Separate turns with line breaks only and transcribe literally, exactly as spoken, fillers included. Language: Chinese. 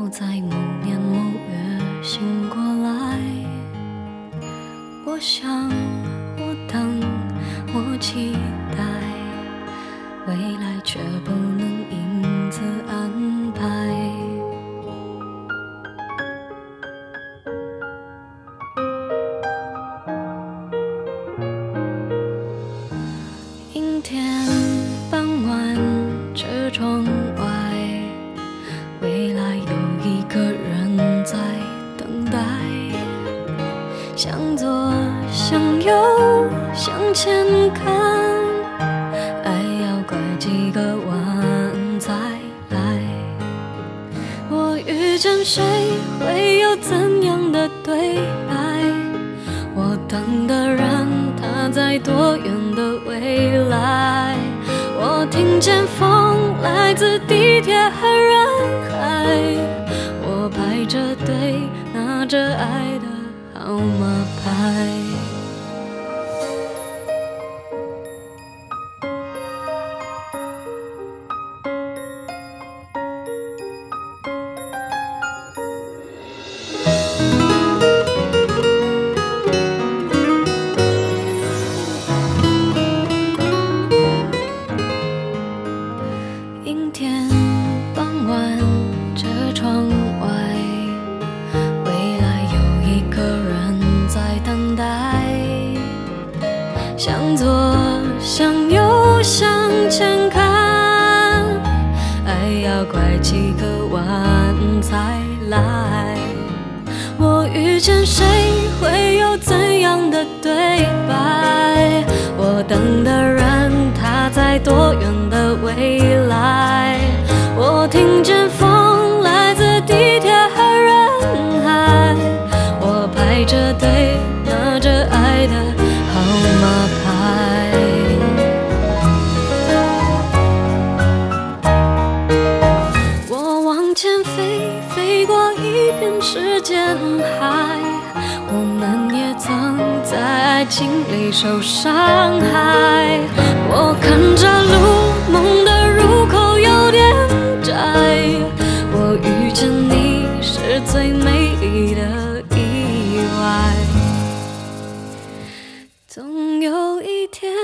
又在某年某月醒过来。我想，我等，我期待，未来却不能因此安排。阴天傍晚，车窗外，未来有一个人在等待。向左，向右，向前看，爱要拐几个弯才来。我遇见谁，会有怎样的对白？我等的人，他在多远的未来？我听见风来自地铁和人海，我排着队拿着爱的号码牌。阴天傍晚，车窗外，未来有一个人在等待。向左，向右，向前看，爱要拐几个弯才来。我遇见谁，会有怎样的对白？我等的人，他在多远的未来？我听见风来自地铁和人海，我排着队拿着爱的号码牌。我往前飞，飞过一片时间海，我们也曾在爱情里受伤害。我看着路，梦的入口有点窄，我遇见你是最美丽的意外。总有一天